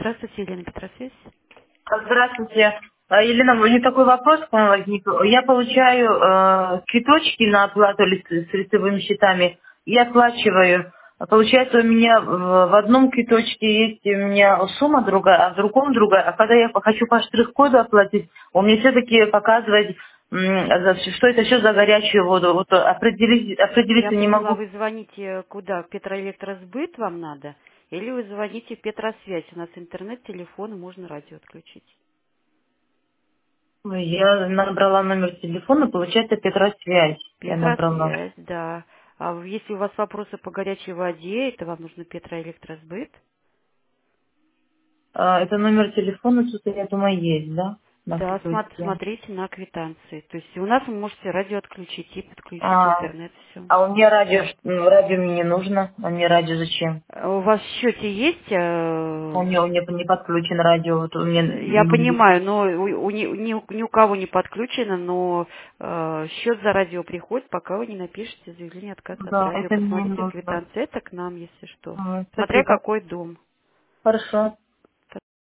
Здравствуйте, Елена Петросвязь. Здравствуйте. Елена, у меня такой вопрос к вам возник. Я получаю квиточки на оплату с лицевыми счетами и оплачиваю. Получается, у меня в одном квиточке есть у меня сумма другая, а в другом другая. А когда я хочу по штрих-коду оплатить, он мне все-таки показывает, что это все за горячую воду. Вот Я определиться не поняла, могу. вы звоните куда? В Петроэлектросбыт вам надо? Или вы звоните в Петросвязь? У нас интернет, телефон, и можно радио отключить. Я набрала номер телефона, получается, Петросвязь. Я набрала. Петросвязь, да. Если у вас вопросы по горячей воде, это вам нужно Петроэлектросбыт. Это номер телефона, что-то, я думаю, есть, да? На Да, квиточке. смотрите на квитанции. То есть у нас вы можете радио отключить и подключить А, интернет, все. а у меня радио, радио мне не нужно. А мне радио зачем? У вас в счете есть У меня не подключен радио. Вот у меня Я понимаю, но ни у кого не подключено, но счет за радио приходит, пока вы не напишете заявление отказа от да, радио. это мне Посмотрите в нужно. квитанции, это к нам, если что. Смотря Спасибо. какой дом. Хорошо.